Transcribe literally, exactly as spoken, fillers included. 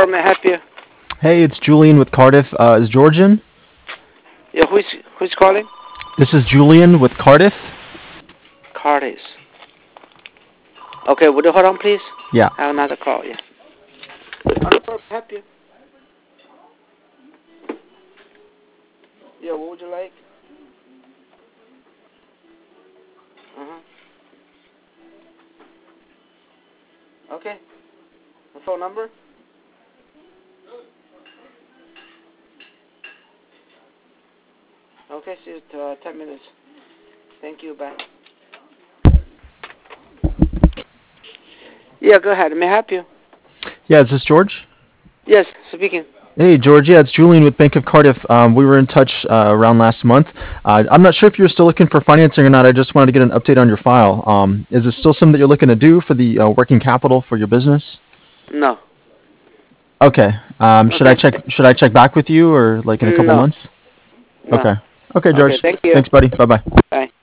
Hello, may I help you? Hey, it's Julian with Cardiff. Uh, is George in? Yeah, who's who's calling? This is Julian with Cardiff. Curtis. Okay, would you hold on, please? Yeah. I have another call. Yeah. Hello, may I help you? Yeah, what would you like? Uh huh. Okay. The phone number? Okay, see you in uh, ten minutes. Thank you. Bye. Yeah, go ahead. May I help you? Yeah, is this George? Yes, speaking. Hey, George. Yeah, it's Julian with Bank of Cardiff. Um, we were in touch uh, around last month. Uh, I'm not sure if you're still looking for financing or not. I just wanted to get an update on your file. Um, is it still something that you're looking to do for the uh, working capital for your business? No. Okay. Um, should I Okay. check? Should I check back with you or like in a couple No. months? No. Okay. Okay, Okay, George. thank you. Thanks, buddy. Bye bye. Bye.